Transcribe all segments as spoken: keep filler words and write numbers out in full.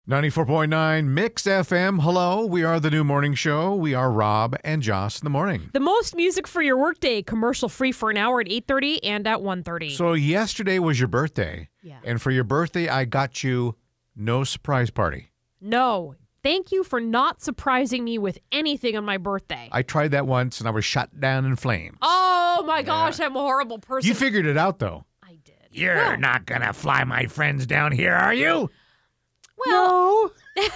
ninety-four point nine Mix F M. Hello, we are the new morning show. We are Rob and Joss in the morning. The most music for your workday, commercial free for an hour at eight thirty and at one thirty. So yesterday was your birthday. Yeah. And for your birthday, I got you no surprise party. No. Thank you for not surprising me with anything on my birthday. I tried that once and I was shot down in flames. Oh my gosh, I'm a horrible person. You figured it out, though. I did. You're Well- not going to fly my friends down here, are you? Well,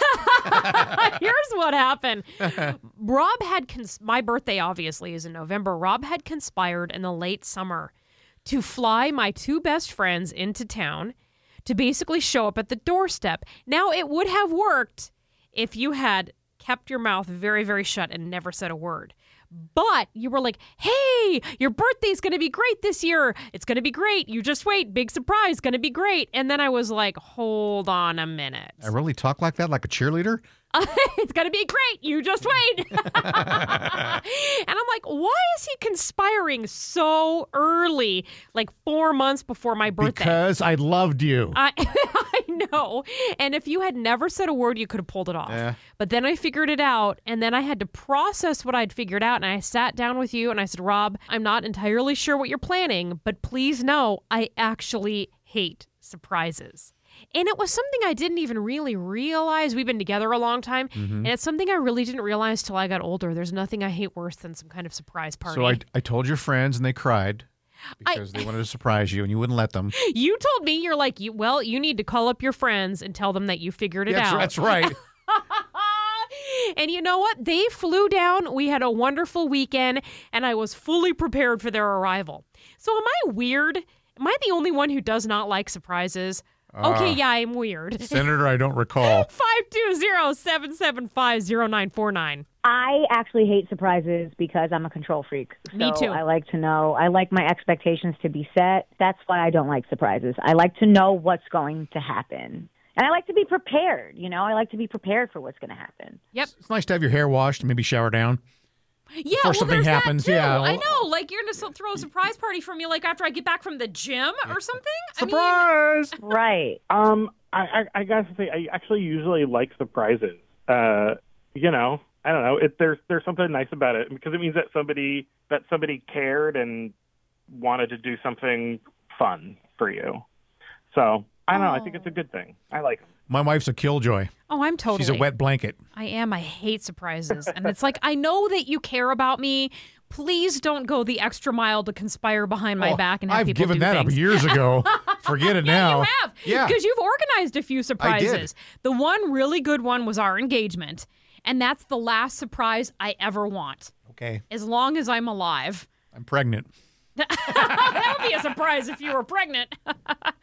here's what happened. Rob had, cons- my birthday obviously is in November. Rob had conspired in the late summer to fly my two best friends into town to basically show up at the doorstep. Now, it would have worked if you had kept your mouth very, very shut and never said a word. But you were like, hey, your birthday's going to be great this year. It's going to be great. You just wait. Big surprise. Going to be great. And then I was like, hold on a minute. I really talk like that, like a cheerleader? It's going to be great. You just wait. And I'm like, why is he conspiring so early, like four months before my birthday? Because I loved you. I, I know. And if you had never said a word, you could have pulled it off. Yeah. But then I figured it out, and then I had to process what I'd figured out, and I sat down with you, and I said, Rob, I'm not entirely sure what you're planning, but please know I actually hate surprises. And it was something I didn't even really realize. We've been together a long time, Mm-hmm. and it's something I really didn't realize till I got older. There's nothing I hate worse than some kind of surprise party. So I, I told your friends, and they cried because I- they wanted to surprise you, and you wouldn't let them. You told me, you're like, you, well, you need to call up your friends and tell them that you figured it That's, out. that's right. And you know what? They flew down. We had a wonderful weekend, and I was fully prepared for their arrival. So am I weird? Am I the only one who does not like surprises? Okay, Uh, yeah, I'm weird. Senator, I don't recall. five two zero, seven seven five, zero nine four nine. I actually hate surprises because I'm a control freak. So Me too. I like to know, I like my expectations to be set. That's why I don't like surprises. I like to know what's going to happen. And I like to be prepared, you know? I like to be prepared for what's going to happen. Yep. It's nice to have your hair washed and maybe shower down. Yeah, Before well, something there's happens, that too. yeah. I know. Like, you're going to throw a surprise party for me, like, after I get back from the gym or something? Surprise! Right. Um, I, I, I gotta say, I actually usually like surprises. Uh, you know, I don't know. It, there's there's something nice about it because it means that somebody that somebody cared and wanted to do something fun for you. So I don't know. I think it's a good thing. I like them. My wife's a killjoy. Oh, I'm totally. She's a wet blanket. I am. I hate surprises. And it's like, I know that you care about me. Please don't go the extra mile to conspire behind my Oh, back and have I've people given do that things. up years ago. Forget it Yeah, now. you have. Yeah. Because you've organized a few surprises. The one really good one was our engagement. And that's the last surprise I ever want, Okay. as long as I'm alive. I'm pregnant. That would be a surprise if you were pregnant.